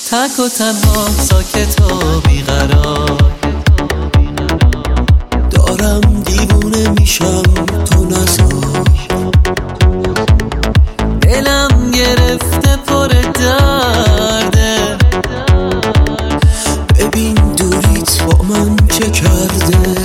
تک و تنها ساکت و بیقرار دارم دیوونه میشم تو نزار دلم گرفته پر درده ببین دوریت با من چه کرده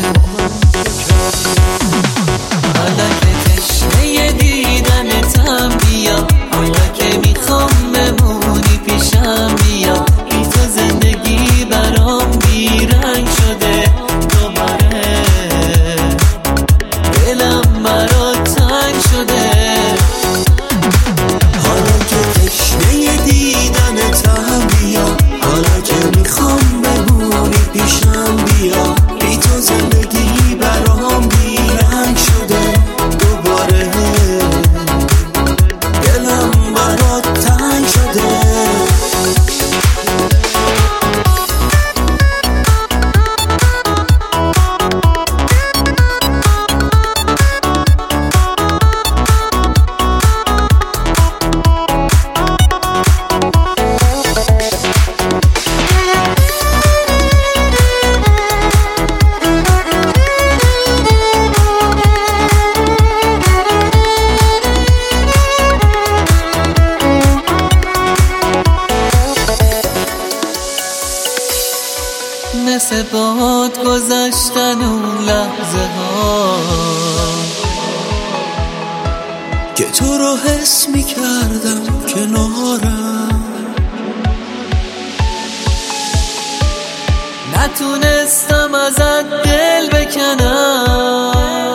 حالا که تشنه دیدنتم بیا حالا که میخوام بمونی پیشم بیا بی تو زندگی برام بیرنگ شده دوباره دلم برات تنگ شده حالا که تشنه دیدنتم بیا حالا که میخوام بمونی پیشم بیا بی تو زندگی برام بیرنگ شده دوباره دلم برات تنگ شده مثل باد گذشتن اون لحظه ها که تو رو حس میکردم کنارم نتونستم ازت دل بکنم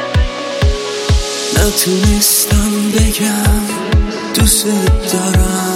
نتونستم بگم دوست دارم